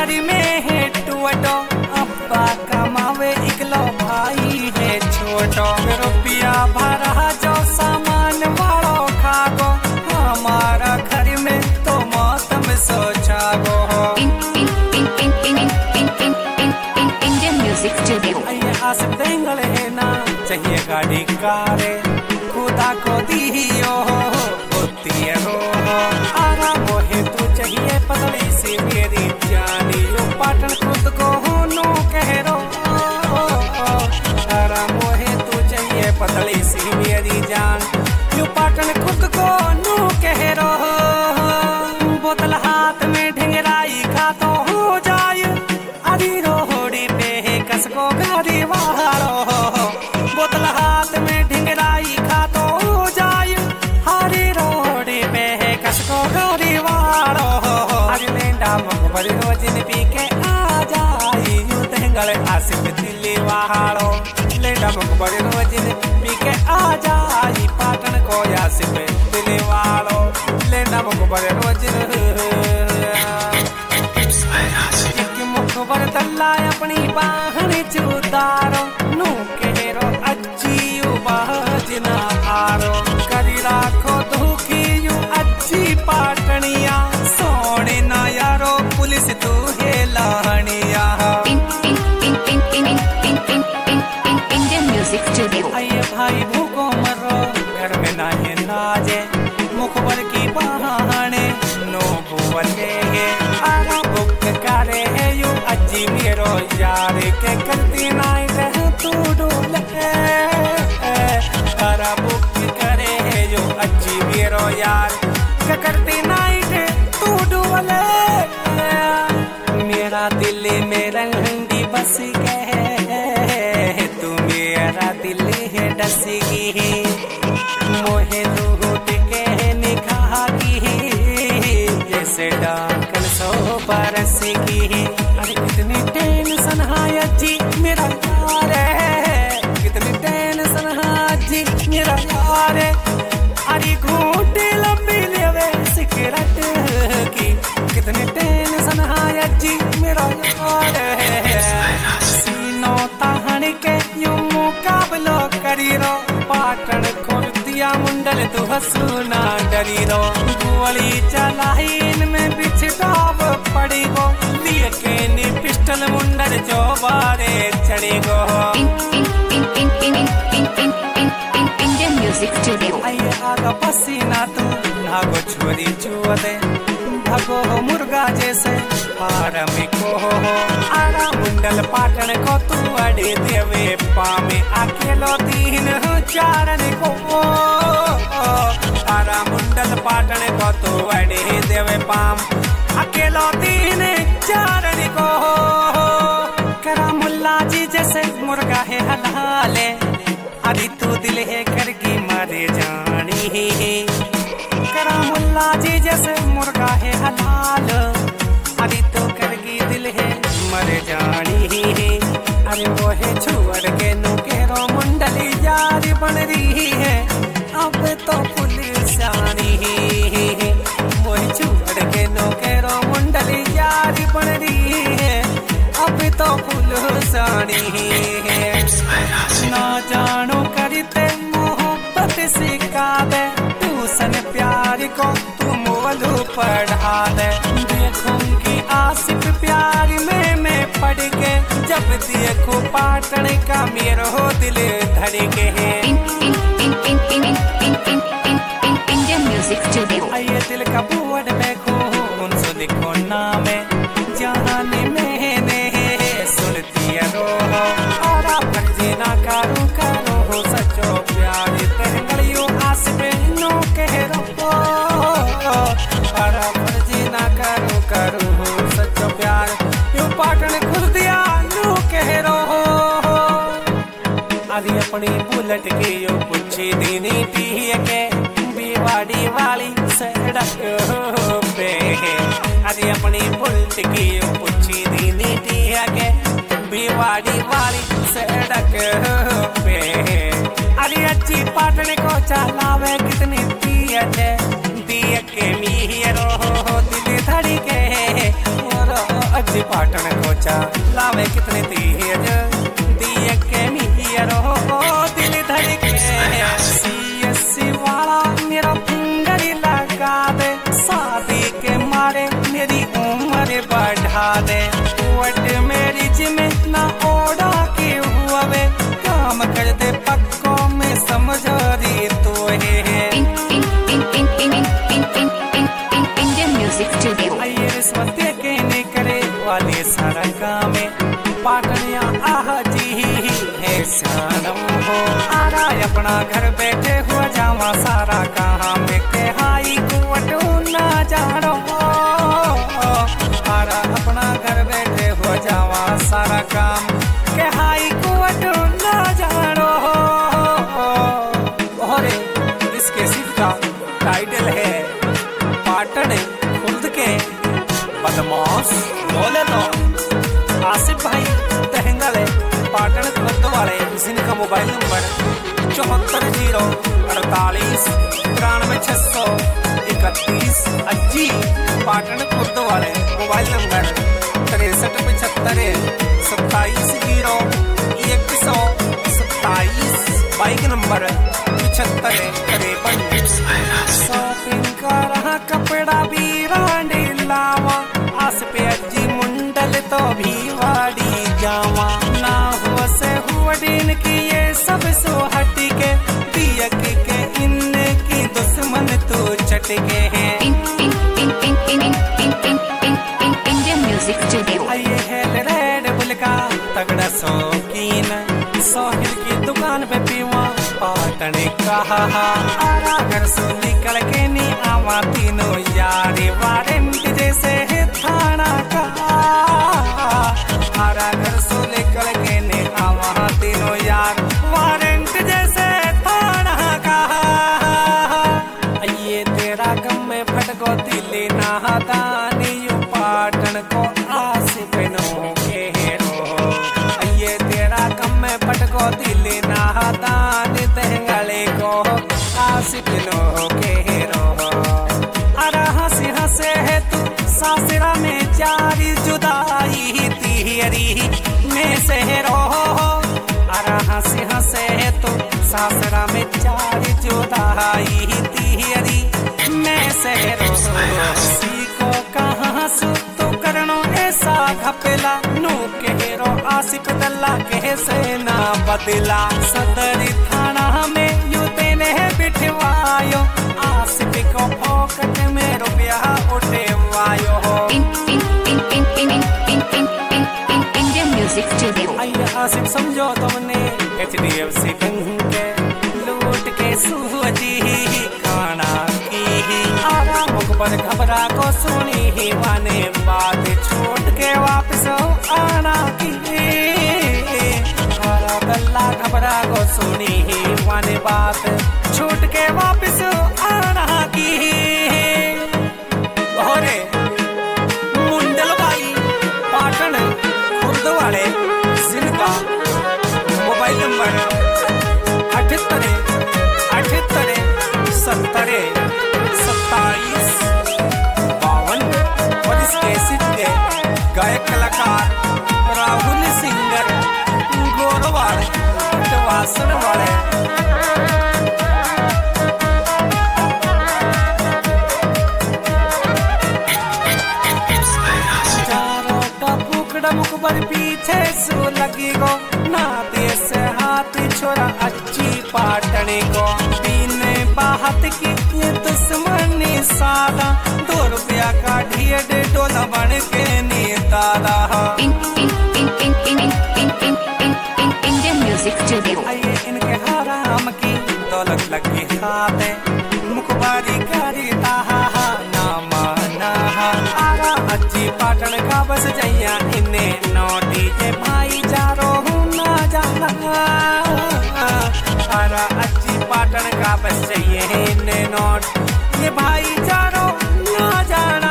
घर में है टूटो, अब्बा कमावे इकलो भाई है छोटो। रुपया भरा जो सामान वालो खागो, हमारा घर में तो मौसम सोचागो। Indian music studio. आस देंगल है ना चाहिए गाड़ी कारे, खुदा को दियो होती है रो। आराम है तो चाहिए पतली सी मेरी जानी, यो पाटन खुद को नो कह रो। आराम है तो चाहिए पतली सी मेरी जान, यो पाटन खुद को नो कह रो। बोतल हाथ में ढिंगराई खा तो हो जाए, अरे रोड़ी पे कसको गाड़ी वालो। बोतल हाथ में ढिंगराई खा तो हो जाए, हरी रोड़ी पे कसको गाड़ी वालो। आज लेंडा मुखबर रोजिन पी के आ जाए, यूं तेंगल आसिफ दिल्ली वालो। लेंडा मुखबर रोजिन पी के आ जाए, पाटन को आसिफ दिल्ली वालो। लेंडा मुखबर रोजिन मुखबर दल्ला अपनी बाहन चुदारो, नू केरो अच्छी बाजना आरो। करी राखो दुखी यू अच्छी पाटनिया, सोने ना यारो पुलिस तू है लाहनिया। Indian music studio. आइए भाई भूखो मरो, घर में ना है नाजे, मुखबर की बहाने नो बुवले है। आरा बुक करे है यू अज्जी मेरो यार के करती नाइट है तू डोले। आरा बुक करे है यू अज्जी मेरो यार के करती नाइट है तू डोले। मेरा दिल में रंगी बस गए, तू मेरा दिल है डस गई। मोहे लूट के निकाह की, जैसे डाकन 100 बरस की। अरे कितनी टेंशन है जी मेरा यार है, कितनी टेंशन है जी मेरा यार है। अरे घूटे लंबी लेवे सिगरेट की, कितनी टेंशन है जी मेरा यार है। सीनो ताहन के यूं मुकाबलो करी रो, पाटन खोल दिया मुंडल तू हंसना डरी रो। गोली चलाइन में बिछड़ाव पड़ी गो, लिए के नी पिस्टल मुंडल जो बारे चढ़ी गो। Indian music studio. आइए आगा पसीना तू नागो छोरी चुअदे, भगो मुर्गा जैसे आरामी को हो। आरा मुंडल पाटन को तू अड़े देवे पामे, अकेलो 3-4 को। आरा मुंडल पाटन को तू अड़े देवे पाम, अकेलो 3-4 को। करा मुल्ला जी जैसे मुर्गा है हलाले, अरे तू दिल है करके मारे जानी। करा मुल्ला जी जैसे मुर्गा है हलाल, अरे तो करके दिल है मर जानी। अरे वो है छुअर के नु केरो मुंडली यार बन रही है, अब तो पुलिस आनी। वो है छुअर के नु केरो मुंडली यार बन रही है, अब तो पुलिस आनी। ना जानो करते मोहब्बत सिखा दे, ट्यूशन प्यार को तू मोलू पढ़ा दे। देखूंगी आसिफ प्यार में मैं पढ़ के, जब देखो पाटन का मेरो दिल धड़के है। Indian music studio. आइए दिल का बोर्ड में खून सो लिखो नाम है, जान मैंने सुनती है रो। आरा फर्जी ना करूं करो सचो प्यार, तेंगलियो आसिफ नो कह रो। आरा फर्जी ना करूं सचो प्यार, यू पाटन खुद दिया नो कह रो। अरे अपनी बुलेट की यो पूछी दीनी टी के, बीवाड़ी वाली सड़क पे। अरे अपनी बुलेट की यो पूछी दीनी टी के, बीवाड़ी वाली सड़क पे। अरे अच्छी पाटन को चलावे कितनी दिया के मीरो दिल धड़ी के, और अच्छी पाटन कोचा लावे कितने तेज दिए के मिहियर हो दिल धड़के सीएससी वाला मेरा फिंगर लगा दे शादी के मारे मेरी उम्र बढ़ा दे वट मेरी जिम्मे ना ओढ़ा के हुआ वे काम कर दे पक्कों में समझो री तो है Indian Music Studio. आइए रिश्वत के ने करे वाले सारा काम पाटनिया आह जी है सनम हो आरा अपना घर बैठे हुआ जावा सारा काम के हाई कुवट ना जानो आरा अपना घर बैठे हुआ जावा सारा काम के हाई कुवट ना जानो और इसके सिर्फ का टाइटल है पाटन खुद के बदमाश बोले तो आसिफ भाई तहंगल है पाटन खुद वाले जिनका मोबाइल नंबर 7408939631 अज्जी पाटन खुद वाले mobile number 6375270127 bike number 7553 shopping करा कपड़ा भी रांडी लावा आस पे अज्जी मुंडल तो भी वाड़ी जावा ना हुआ से हुआ दिन की ये सब सो हटी के दिया के इनकी दुश्मन तो चटके हैं Indian Music Studio. आइए है रेड बुल का तगड़ा शौकीन सोहिल की दुकान पे पीवा पाटन कहा आरा घर से निकल के नी आवा तीनों यारी वारंट जैसे है थाना का आरा घर से निकल के नी आवा तीनों यार वारंट जैसे थाना का ये तेरा गम में फटको दिले ना दानी पाटन को आस बनो के रो ये तेरा गम में फटको दिले ना दान तहंगले को आस बनो के रो अरे हंसी हंसे है तू सासरा में जारी जुदाई तिहरी में से रो अरे हंसी हंसे है तू सासरा में जारी जुदाई तिहरी में से रो सीको कहाँ सु तो करनो ऐसा घपेला नू केरो आसिफ दल्ला के से ना बदला सदरी थाना में यू तेने बिठवायो आसिफ को पॉकेट में रुपया उठवायो Indian Music Studio. आइए आसिफ समझो तुमने HDFC बैंक के लूट के सूजी खाना की आरा मुख पर घबरा को सुनी ही वाने बात छोड़ के वापस आना की आरा गल्ला घबरा को सुनी ही वाने बात छोड़ के वापस आना की होरे मुंडल भाई पाटन खुर्द वाले जिनका मोबाइल नंबर 78-78-70-27-52 और इसके सिद्धे गायक कलाकार राहुल सिंगर गोरवाड़ वासन वाले मुकबर पीछे सो लगी गो ना देश हाथ छोरा अच्छी पाटने को पीने बाहत की ये दुश्मनी सादा 2 रुपया का $1.5 बन के नेता Indian Music Studio. आइए इनके हराम की दौलत लगी खाते मुखबारी करी ताहा ना माना आरा अच्छी पाटन का बस जैया इन्हें नोटी के भाई जारो ना जाना आरा अच्छी पाटन का बस जैया इन्हें नोट ये भाई जारो ना जाना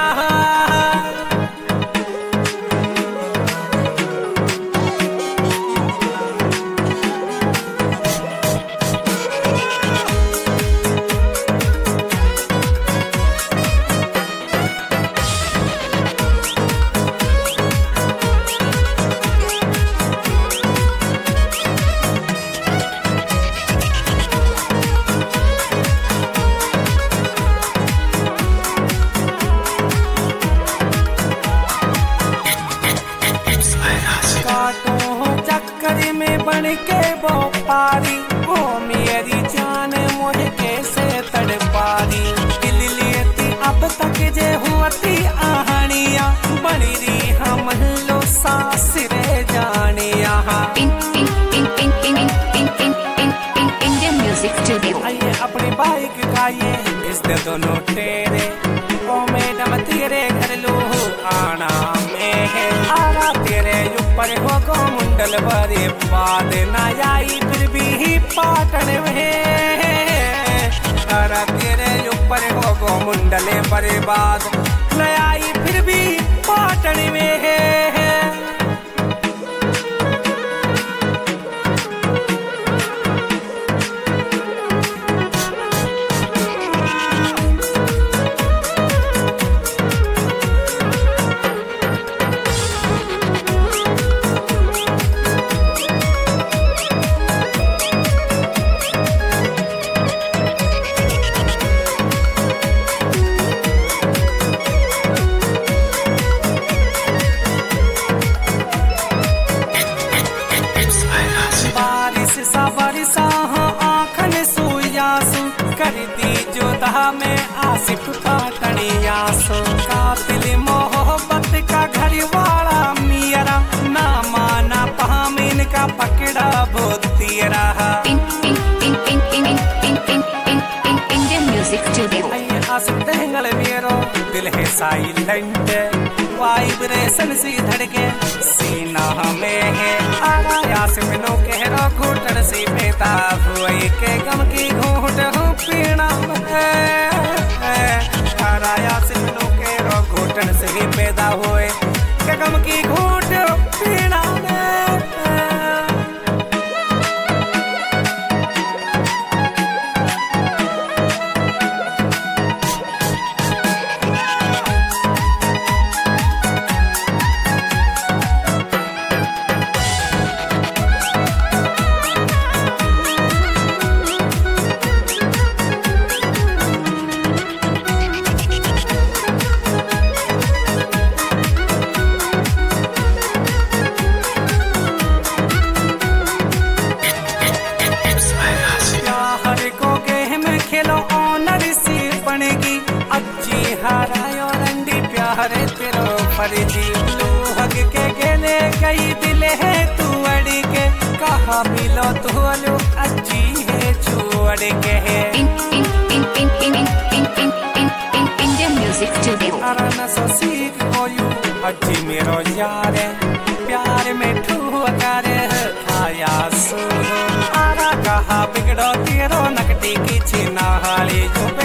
वो पारी, ओ मेरी जान मुझे कैसे तड़पारी। दिल लेती अब तक जे हुआती आहनिया, बनी रही हम लो सास रे जानिया। Indian Music Studio. आइए अपनी बाइक गाइए इस दे दोनों तेरे, ओ मैडम तेरे घर लो आना में है। आरा तेरे ऊपर हो गो मुंडल भरे बाद ना आई फिर भी पाटन में। आरा तेरे ऊपर हो गो मुंडल भरे बाद न आई फिर भी पाटन में है। बारिशा आँखन सुयासु कर दी जोधा में आसिफ पाटनियासु। कातिल मोहब्बत का घर वाला मियरा, ना माना पामिन का पकड़ा भूतियरा। Indian Music Studio. आइए आसिफ तेंगल मेरो दिल है साइलेंट, वाइब्रेशन सी धड़के सीना में है। आया सिमनो कह रो घुटन सी पेता हुई के गम की घूट हूँ पीना है। आया सिमनो कह रो घुटन से पैदा हुए के गम की घूट पीना है। प्यारे तेरो फर्जी लूहग के गेले कई दिल है तू अड़ी के, कहा मिलो तू लो अच्छी है छोड़ के है। Indian Music Studio. अरे न सो सीख कोयू अच्छी मेरो यार प्यार में ठुकर खाया सो। आरा कहा बिगड़ो तेरो नकटी की छिना हाली जो